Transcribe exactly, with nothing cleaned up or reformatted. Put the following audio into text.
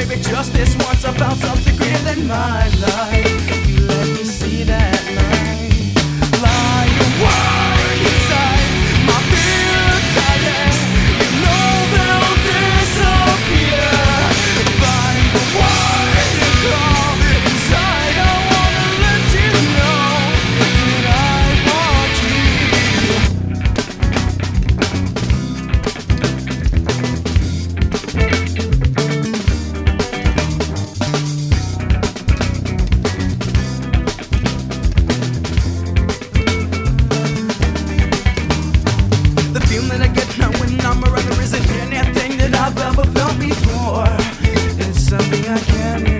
baby, just this once I found something greater than my life. You let me see that light, lying wide inside my fear silent. You know they'll disappear. Find the why to call inside. I wanna let you know that I want the feeling I get now when I'm around. There isn't anything that I've ever felt before. It's something I can't